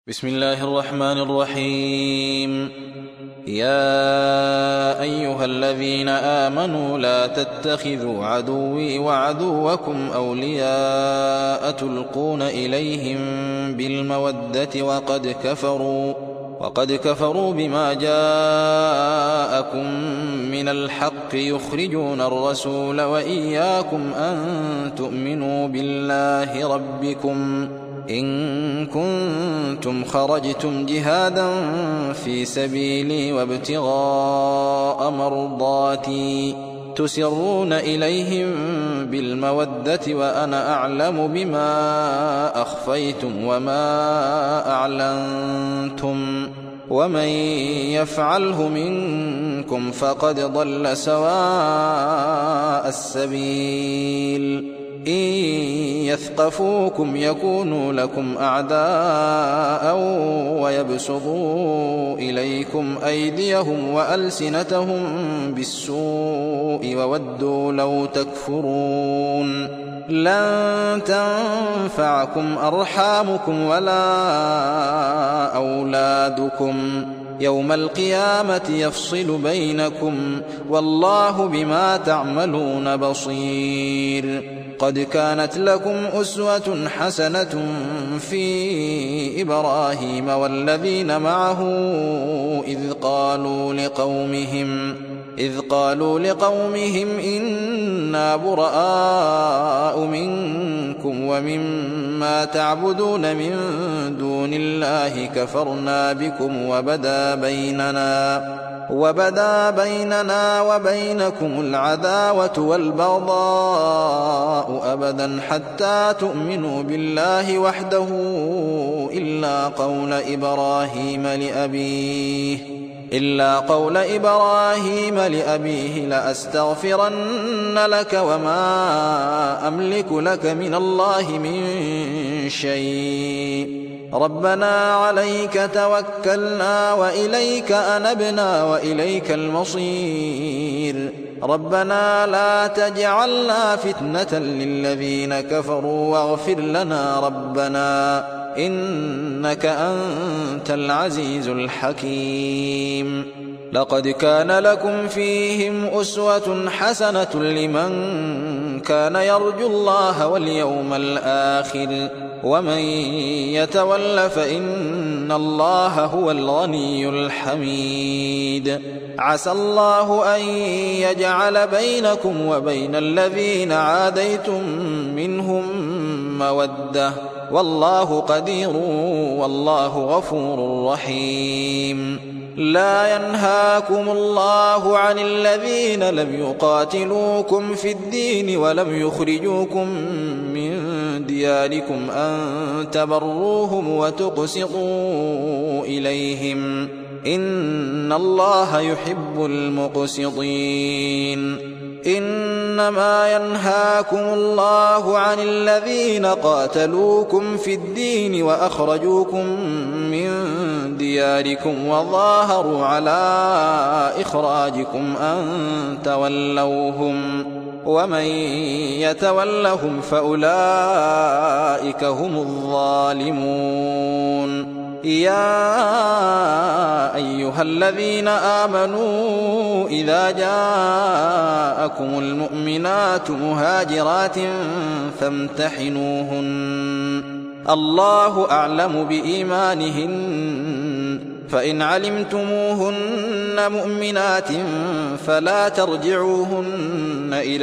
بسم الله الرحمن الرحيم. يا أيها الذين آمنوا لا تتخذوا عدوي وعدوكم أولياء تلقون إليهم بالمودة وقد كفروا بما جاءكم من الحق يخرجون الرسول وإياكم أن تؤمنوا بالله ربكم إن كنتم خرجتم جهادا في سبيلي وابتغاء مرضاتي تسرون إليهم بالمودة وأنا أعلم بما أخفيتم وما أعلنتم ومن يفعله منكم فقد ضل سواء السبيل. إن يثقفوكم يكونوا لكم أعداء ويبسطوا إليكم أيديهم وألسنتهم بالسوء وودوا لو تكفرون. لن تنفعكم أرحامكم ولا أولادكم يوم القيامة يفصل بينكم والله بما تعملون بصير. قد كانت لكم أسوة حسنة في إبراهيم والذين معه إذ قالوا لقومهم إنا براء منكم ومما تعبدون من دون الله كفرنا بكم وبدا بيننا وبينكم العداوة والبغضاء أبدا حتى تؤمنوا بالله وحده إلا قول إبراهيم لأبيه لأستغفرن لك وما أملك لك من الله من شيء ربنا عليك توكلنا وإليك أنبنا وإليك المصير. ربنا لا تجعلنا فتنة للذين كفروا واغفر لنا ربنا إنك أنت العزيز الحكيم. لقد كان لكم فيهم أسوة حسنة لمن كان يرجو الله واليوم الآخر ومن يتول فإن الله هو الغني الحميد. عسى الله أن يجعل بينكم وبين الذين عاديتم منهم مودة والله قدير والله غفور رحيم. لا ينهاكم الله عن الذين لم يقاتلوكم في الدين ولم يخرجوكم من دياركم أن تبروهم وتقسطوا إليهم إن الله يحب المقسطين. إنما ينهاكم الله عن الذين قاتلوكم في الدين وأخرجوكم من دياركم وظاهروا على إخراجكم أن تولوهم ومن يتولهم فأولئك هم الظالمون. يا أيها الذين آمنوا إذا جاءكم المؤمنات مهاجرات فامتحنوهن الله أعلم بإيمانهن فإن علمتموهن مؤمنات فلا ترجعوهن إلى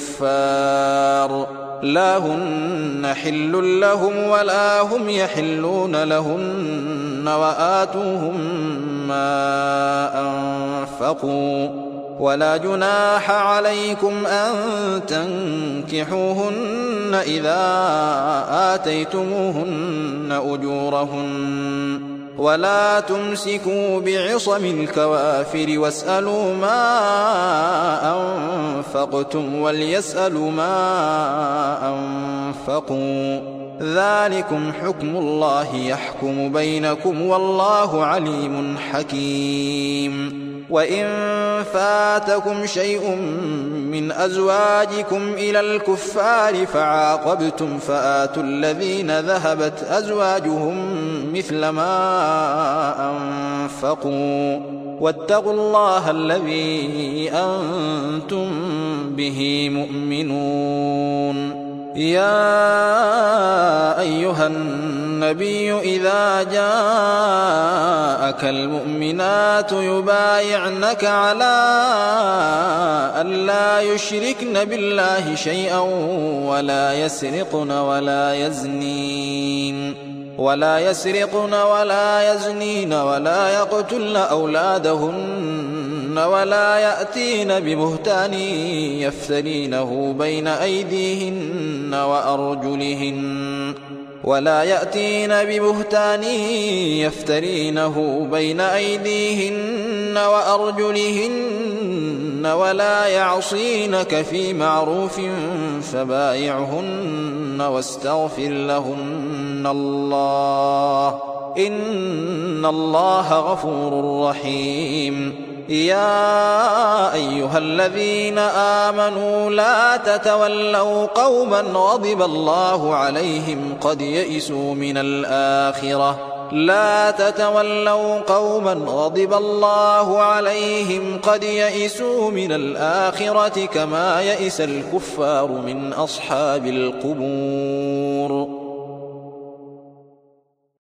الكفار لا هن حل لهم ولا هم يحلون لهن وآتوهم ما أنفقوا ولا جناح عليكم أن تنكحوهن إذا آتيتموهن أجورهن ولا تمسكوا بعصم الكوافر واسألوا ما أنفقتم وليسألوا ما أنفقوا ذلكم حكم الله يحكم بينكم والله عليم حكيم. وإن فاتكم شيء من أزواجكم إلى الكفار فعاقبتم فآتوا الذين ذهبت أزواجهم مثل ما أنفقوا واتقوا الله الذي أنتم به مؤمنون. يا أيها النبي إذا جاءك المؤمنات يبايعنك على أن لا يشركن بالله شيئا ولا يسرقن ولا يزنين ولا يقتلن أولادهن ولا يأتين ببهتان يفترينه بين أيديهن وأرجلهن ولا يعصينك في معروف فبايعهن واستغفر لهن الله إن الله غفور رحيم. يا أيها الذين آمنوا لا تتولوا قوما غضب الله عليهم قد يئسوا من الآخرة كما يئس الكفار من أصحاب القبور.